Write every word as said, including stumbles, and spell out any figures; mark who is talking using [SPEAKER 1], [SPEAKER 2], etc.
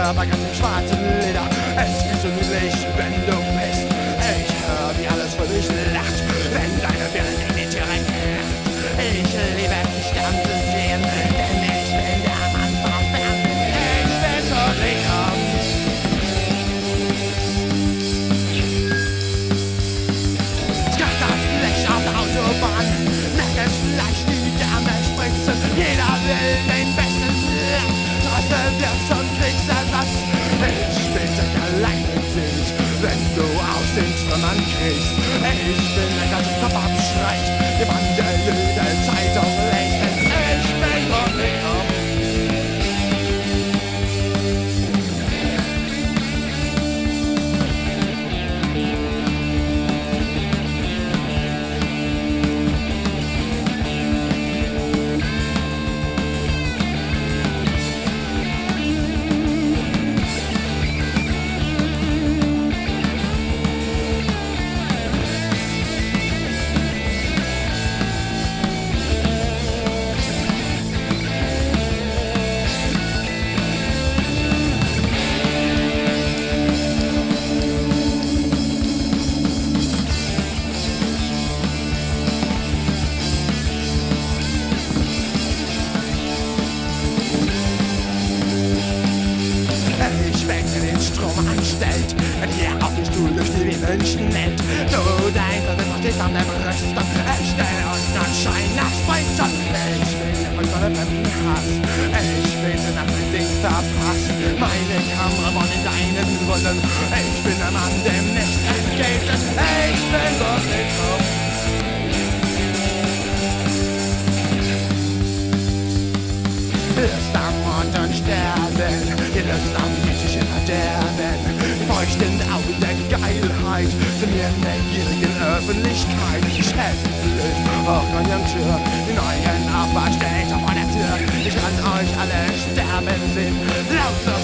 [SPEAKER 1] Körper ganz im schwarzen Leder. Es ist so niedlich, wenn du bist. Ich hör, wie alles für dich lacht, wenn deine Birne in die Tür reinkracht. Ich liebe dich sterben zu sehen, denn ich bin der Mann vom Fernsehen. Ich bin so sicher. Skat das Blech auf der Autobahn, nackes Fleisch, die Därme spritzen. Jeder will den besten Lack, trotzdem wird schon Kriegsersatz. Ich bin nicht allein im Wind, wenn du aus den Trümmern kriegst. Ich bin ein ganzer Kopf abschreit, der Mann, der jede Zeitung liest. Ich bin von Leben. Anstellt, hier auf den Stuhl durch die Wirbeln schnellt. Du denkst, dass du stehst an deinem Rüstung, schnell und anscheinend nach Sprengstoff. Ich will von voller Hass, ich will nach dem Ding verpasst. Meine Kamera von in deinen Wunden, ich bin ein Mann, dem nichts entgeht. Ich bin so sicher. Lust am Mord und Sterben, die Lust am jüdischen Verderben, die feuchten Augen der Geilheit, zu mir in der gierigen Öffentlichkeit. Schnell blöd, Hochkonjunktur, die neuen Abfahrt steht vor der Tür. Ich kann euch alle sterben sehen, laut so